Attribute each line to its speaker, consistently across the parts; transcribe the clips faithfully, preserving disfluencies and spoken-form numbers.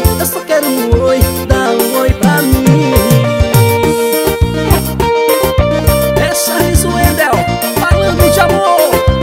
Speaker 1: eu só quero um oi, dá um oi pra mim. É Charles Wendel, falando de amor.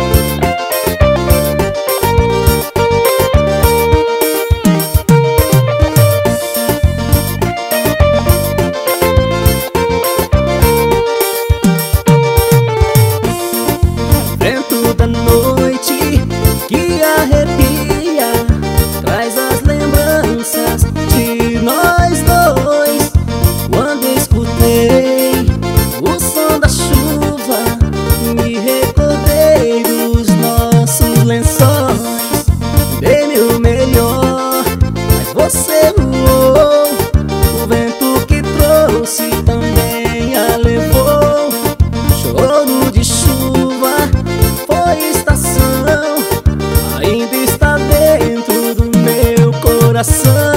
Speaker 1: Vento da noite que arrepia, traz as lembranças de nós dois. Quando escutei o som da chuva, me recordei dos nossos lençóis. Dei meu melhor, mas você voou. O vento que trouxe também a levou. Choro de chuva foi estação, ainda está dentro do meu coração.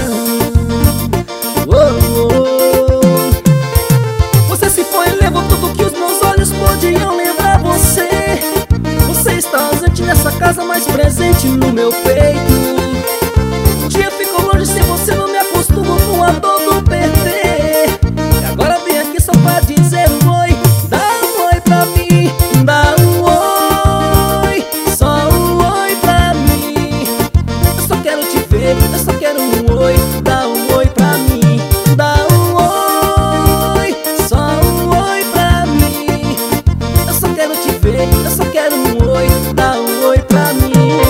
Speaker 1: Oh, oh. Você se foi e levou tudo que os meus olhos podiam lembrar você. Você está ausente nessa casa, mas presente no meu peito. Um dia ficou longe, sem você não me acostumo com a dor do perder. E agora vem aqui só pra dizer um oi. Dá um oi pra mim, dá um oi, só um oi pra mim. Eu só quero te ver, eu só quero um oi. Dá um oi pra mim, dá um oi, só um oi pra mim. Eu só quero te ver, eu só quero um oi. Dá um oi pra mim.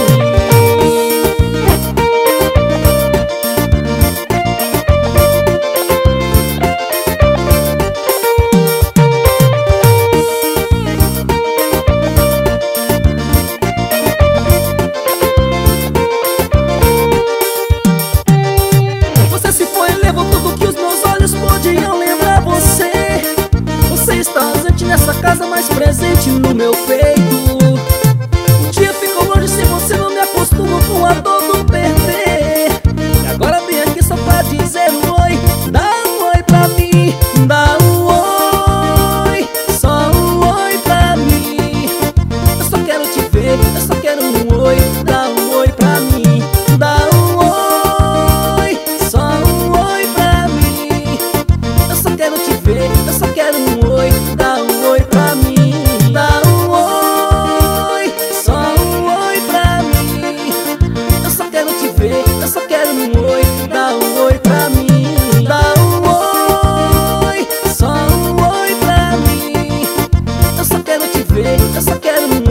Speaker 1: Você se foi e levou tudo que os meus olhos podiam lembrar você. Você está ausente nessa casa, mas presente no meu peito. Um dia ficou longe, sem você não me acostumo com a dor do perder. E agora vem aqui só pra dizer um oi. Dá um oi pra mim, dá um oi, só um oi pra mim. Eu só quero te ver, eu só quero um oi. Dá um oi pra mim, dá um oi, só um oi pra mim. Eu só quero te ver, eu só quero um oi. Dá um oi pra mim, dá um oi, só um oi pra mim. Eu só quero te ver, eu só quero um oi. Dá um oi pra mim, dá um oi, só um oi pra mim. Eu só quero te ver, eu só quero um